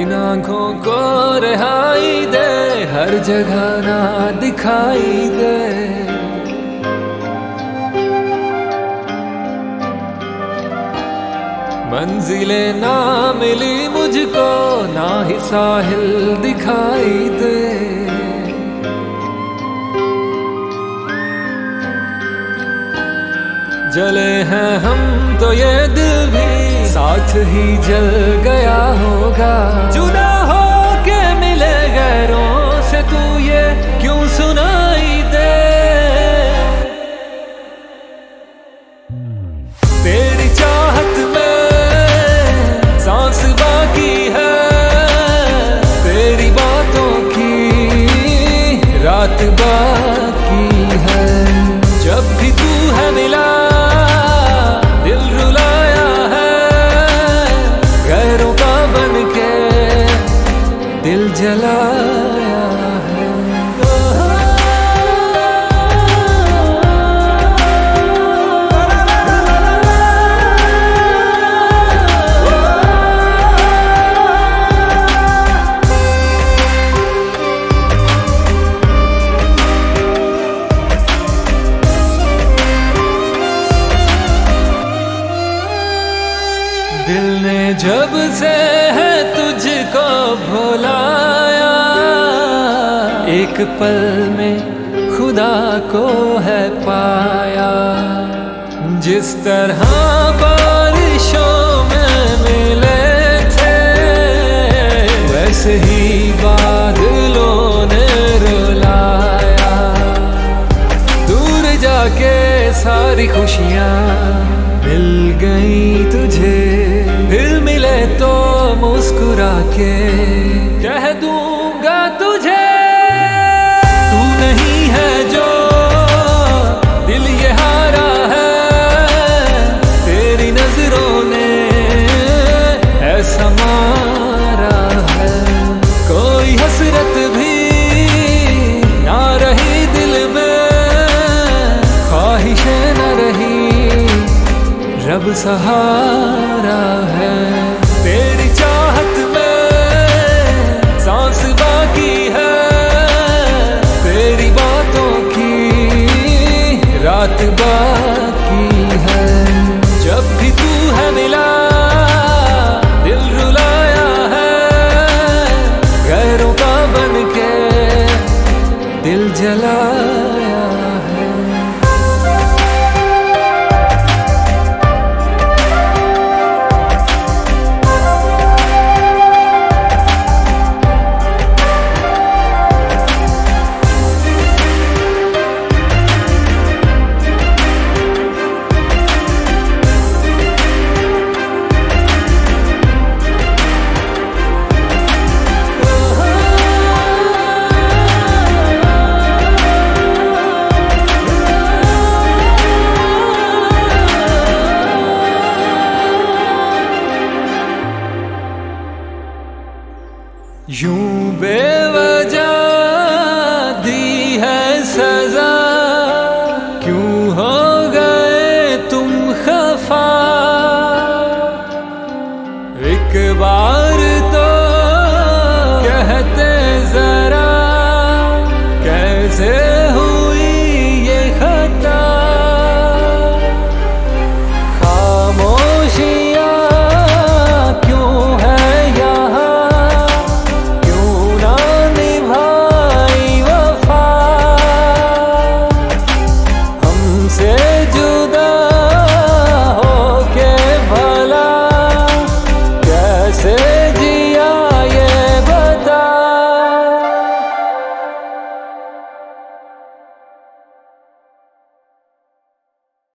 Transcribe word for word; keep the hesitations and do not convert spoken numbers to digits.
इन आंखों को रिहाई दे, हर जगह ना दिखाई दे। मंजिलें ना मिली मुझको, ना ही साहिल दिखाई दे। जले हैं हम तो ये दिल भी साथ ही जल गया होगा। जुदा हो के मिले गैरों से तू ये क्यों सुनाई दे। तेरी चाहत में सांस बाकी है, तेरी बातों की रात बाकी है। जब भी तू है मिला दिल जलाया है। दिल ने जब से है तुझको भुलाया, एक पल में खुदा को है पाया। जिस तरह बारिशों में मिले थे, वैसे ही बादलों ने रुलाया। दूर जाके सारी खुशियाँ मिल गई तुझे, फिर मिले तो मुस्कुरा के कह दूंगा तुझे। तू नहीं है जो दिल ये हारा है, तेरी नजरों ने ऐसा मारा है। कोई हसरत भी ना रही दिल में, ख्वाहिशें न रही, रब सहारा है। तेरी चाहत में सांस बाकी है, तेरी बातों की रात बाकी